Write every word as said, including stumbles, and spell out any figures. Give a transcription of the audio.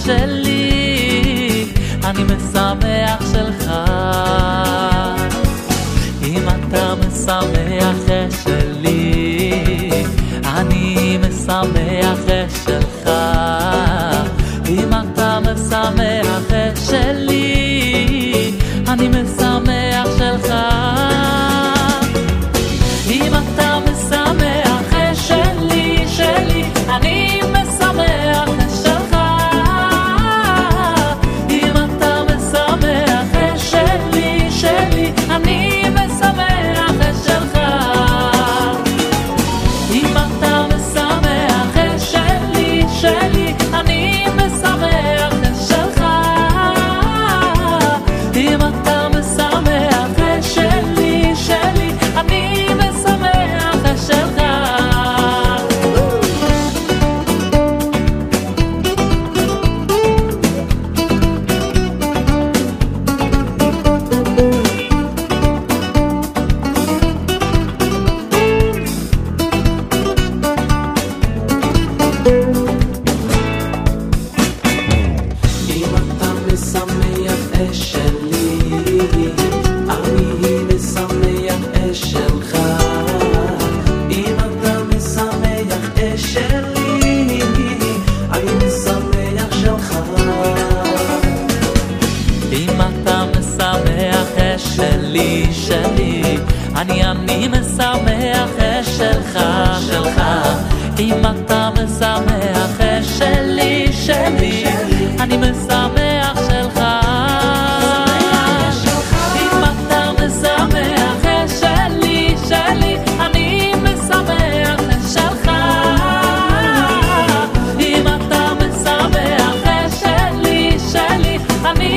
שלי, אני משמח שלך. אם אתה משמח שלי, אני משמח שלך. אם אתה משמח שלי, אני משמח שלך. אם אתה משמח שלי, שלי, אני משמח שלך. אם אתה משמח שלי, שלי, אני משמח שלך. אם אתה משמח שלי, שלי, אני משמח שלך. אם אתה משמח שלי, שלי, אני משמח שלך. אני אני משמח שלך, שלך. אם אתה משמח שלי, שלי, אני משמח שלך. אם אתה משמח שלי, שלי, אני משמח שלך. אם אתה משמח שלי, שלי, אני